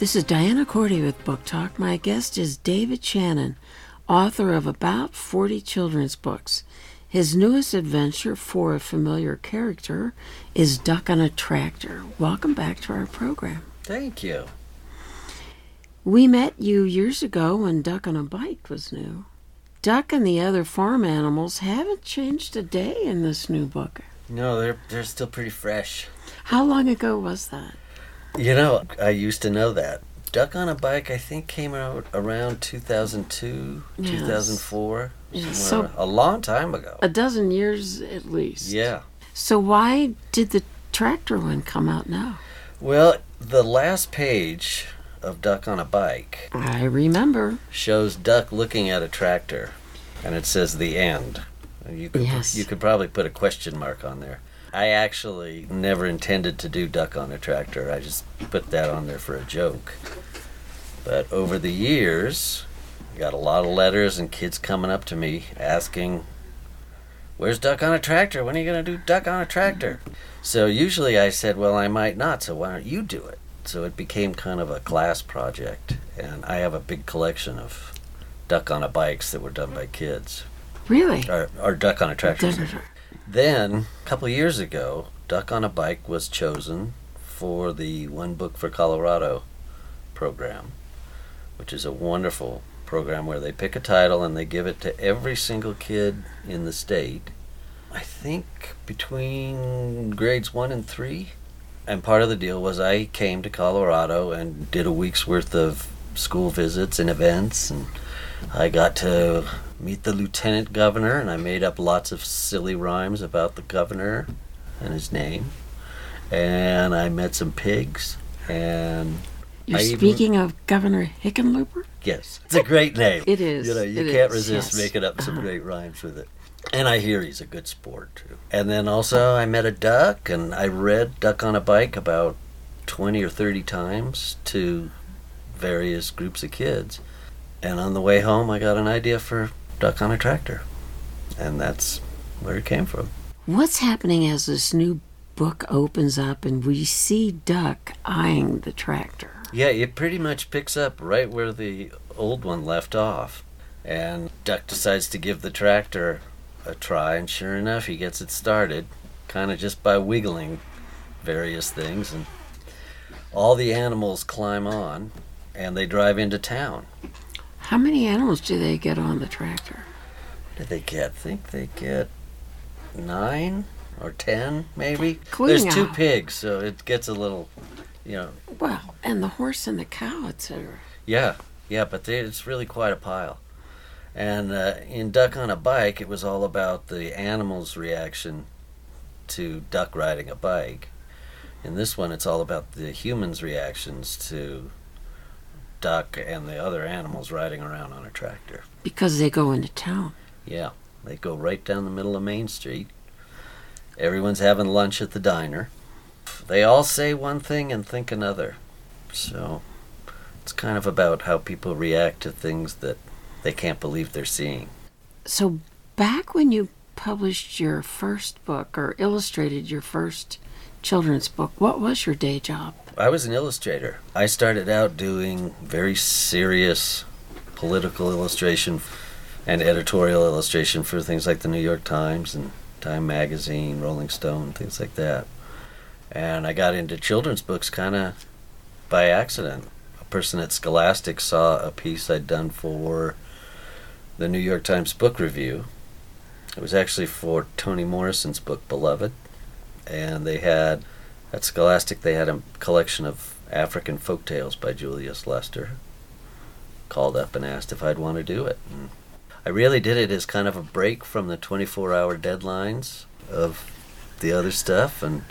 This is Diana Cordy with Book Talk. My guest is David Shannon, author of about 40 children's books. His newest adventure, For a Familiar Character, is Duck on a Tractor. Welcome back to our program. Thank you. We met you years ago when Duck on a Bike was new. Duck and the other farm animals haven't changed a day in this new book. No, they're still pretty fresh. How long ago was that? You know, I used to know that. Duck on a Bike, I think, came out around 2002, yes. 2004. Yes. So a long time ago. A dozen years at least. Yeah. So why did the tractor one come out now? Well, the last page of Duck on a Bike, I remember, shows Duck looking at a tractor, and it says the end. And you could probably put a question mark on there. I actually never intended to do Duck on a Tractor. I just put that on there for a joke. But over the years, I got a lot of letters and kids coming up to me asking, "Where's Duck on a Tractor? When are you going to do Duck on a Tractor?" So usually I said, well, I might not, so why don't you do it? So it became kind of a class project, and I have a big collection of Duck on a Bikes that were done by kids. Really? Or Duck on a Tractor. Then, a couple of years ago, Duck on a Bike was chosen for the One Book for Colorado program, which is a wonderful program where they pick a title and they give it to every single kid in the state, I think between grades 1 and 3. And part of the deal was I came to Colorado and did a week's worth of school visits and events, and I got to meet the lieutenant governor, and I made up lots of silly rhymes about the governor and his name. And I met some pigs, and You're speaking of Governor Hickenlooper? Yes. It's a great name. It is. You know, you can't resist making up some great rhymes with it. And I hear he's a good sport, too. And then also I met a duck, and I read Duck on a Bike about 20 or 30 times to various groups of kids. And on the way home, I got an idea for Duck on a Tractor. And that's where it came from. What's happening as this new book opens up and we see Duck eyeing the tractor? Yeah, it pretty much picks up right where the old one left off. And Duck decides to give the tractor a try, and sure enough, he gets it started, kind of just by wiggling various things. And all the animals climb on, and they drive into town. How many animals do they get on the tractor? What did they get? I think they get 9 or 10, maybe. Queen There's owl. 2 pigs, so it gets a little, Well, and the horse and the cow, etc. Yeah, but it's really quite a pile. And in Duck on a Bike, it was all about the animals' reaction to Duck riding a bike. In this one, it's all about the humans' reactions to Duck and the other animals riding around on a tractor. Because they go into town. Yeah, they go right down the middle of Main Street. Everyone's having lunch at the diner. They all say one thing and think another. So it's kind of about how people react to things that they can't believe they're seeing. So back when you published your first book or illustrated your first children's book, what was your day job? I was an illustrator. I started out doing very serious political illustration and editorial illustration for things like the New York Times and Time Magazine, Rolling Stone, things like that. And I got into children's books kind of by accident. A person at Scholastic saw a piece I'd done for the New York Times Book Review. It was actually for Toni Morrison's book, Beloved. And they had, at Scholastic, they had a collection of African folk tales by Julius Lester. Called up and asked if I'd want to do it. And I really did it as kind of a break from the 24-hour deadlines of the other stuff. And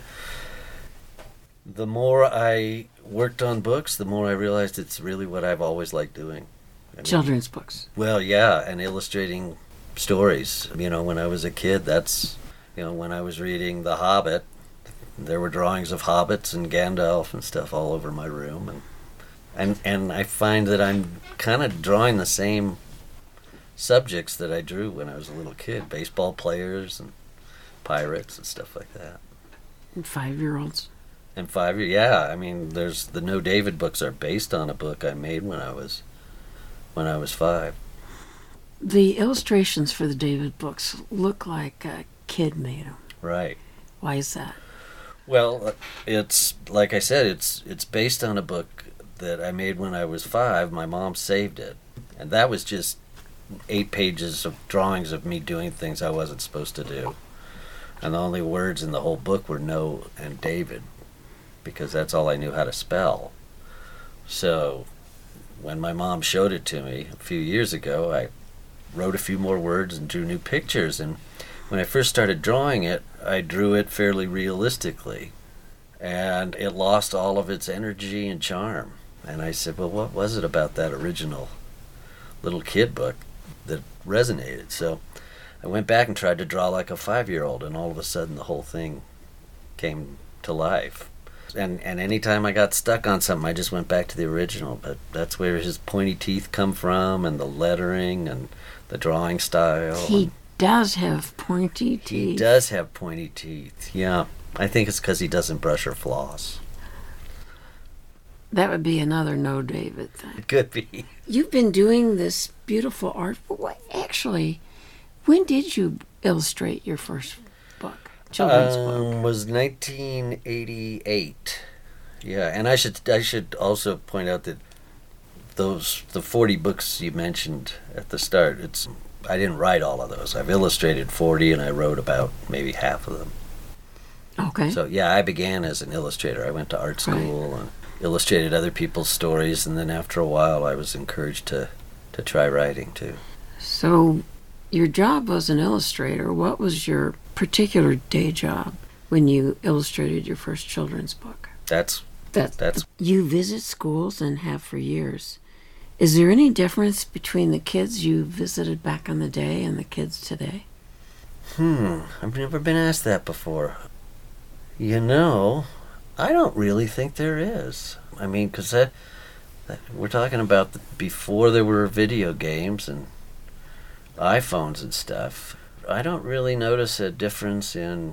the more I worked on books, the more I realized it's really what I've always liked doing. Children's books. Well, yeah, and illustrating stories. When I was a kid, that's, when I was reading The Hobbit, there were drawings of hobbits and Gandalf and stuff all over my room. And I find that I'm kind of drawing the same subjects that I drew when I was a little kid. Baseball players and pirates and stuff like that. And 5-year-olds. In 5 years, yeah. I mean, there's the No David books are based on a book I made when I was 5. The illustrations for the David books look like a kid made them. Right. Why is that? Well, it's like I said, it's based on a book that I made when I was 5. My mom saved it, and that was just 8 pages of drawings of me doing things I wasn't supposed to do, and the only words in the whole book were No and David, because that's all I knew how to spell. So when my mom showed it to me a few years ago, I wrote a few more words and drew new pictures. And when I first started drawing it, I drew it fairly realistically, and it lost all of its energy and charm. And I said, well, what was it about that original little kid book that resonated? So I went back and tried to draw like a 5-year-old, and all of a sudden the whole thing came to life. And anytime I got stuck on something, I just went back to the original. But that's where his pointy teeth come from, and the lettering and the drawing style. He does have pointy teeth. He does have pointy teeth, yeah. I think it's because he doesn't brush or floss. That would be another No David thing. It could be. You've been doing this beautiful art. Actually, when did you illustrate your first book, children's book? Was 1988. Yeah, and I should also point out that the 40 books you mentioned at the start, I didn't write all of those. I've illustrated 40, and I wrote about maybe half of them. Okay. So yeah, I began as an illustrator. I went to art school and illustrated other people's stories, and then after a while I was encouraged to try writing too. So your job was an illustrator. What was your particular day job when you illustrated your first children's book? That's You visit schools and have for years. Is there any difference between the kids you visited back in the day and the kids today? I've never been asked that before. You know, I don't really think there is. I mean, because we're talking about before there were video games and iPhones and stuff. I don't really notice a difference in,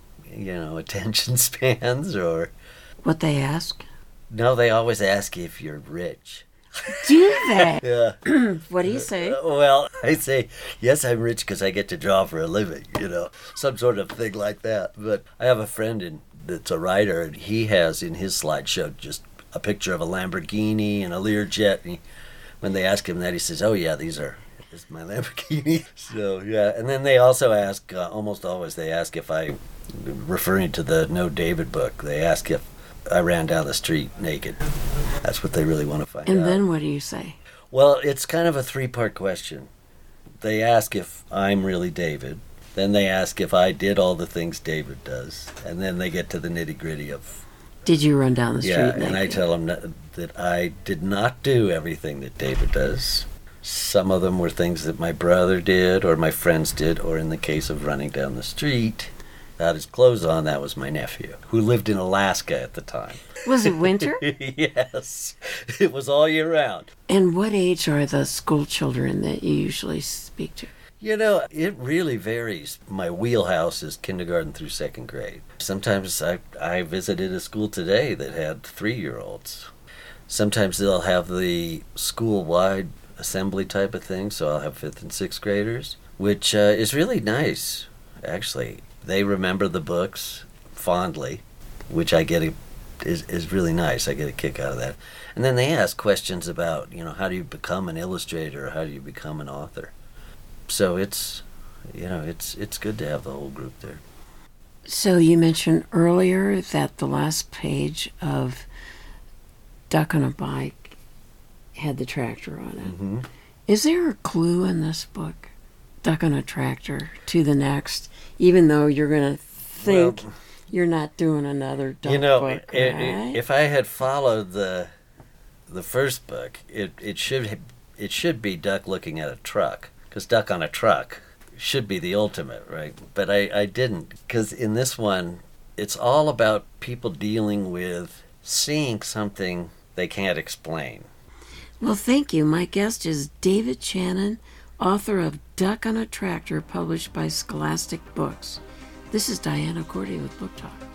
attention spans or... What they ask? No, they always ask if you're rich. Do they? Yeah. What do you say? Well, I say, yes, I'm rich because I get to draw for a living, some sort of thing like that. But I have a friend that's a writer, and he has in his slideshow just a picture of a Lamborghini and a Learjet. And when they ask him that, he says, oh, yeah, this is my Lamborghini. So, yeah. And then they also ask, almost always, they ask if referring to the No David book, they ask if I ran down the street naked. That's what they really want to find out. And then what do you say? Well, it's kind of a 3-part question. They ask if I'm really David. Then they ask if I did all the things David does. And then they get to the nitty-gritty of... Did you run down the street naked? And I tell them that I did not do everything that David does. Some of them were things that my brother did or my friends did, or in the case of running down the street... without his clothes on, that was my nephew, who lived in Alaska at the time. Was it winter? Yes. It was all year round. And what age are the school children that you usually speak to? It really varies. My wheelhouse is kindergarten through 2nd grade. Sometimes I visited a school today that had 3-year-olds. Sometimes they'll have the school-wide assembly type of thing, so I'll have 5th and 6th graders, which is really nice, actually. They remember the books fondly, which I get is really nice. I get a kick out of that. And then they ask questions about, how do you become an illustrator, or how do you become an author? So it's good to have the whole group there. So you mentioned earlier that the last page of Duck on a Bike had the tractor on it. Mm-hmm. Is there a clue in this book, Duck on a Tractor, to the next, even though you're going to think you're not doing another duck book, right? If I had followed the first book, it should be Duck looking at a truck, because Duck on a Truck should be the ultimate, right? But I didn't, because in this one, it's all about people dealing with seeing something they can't explain. Well, thank you. My guest is David Chanin, author of Duck on a Tractor, published by Scholastic Books. This is Diana Cordy with Book Talk.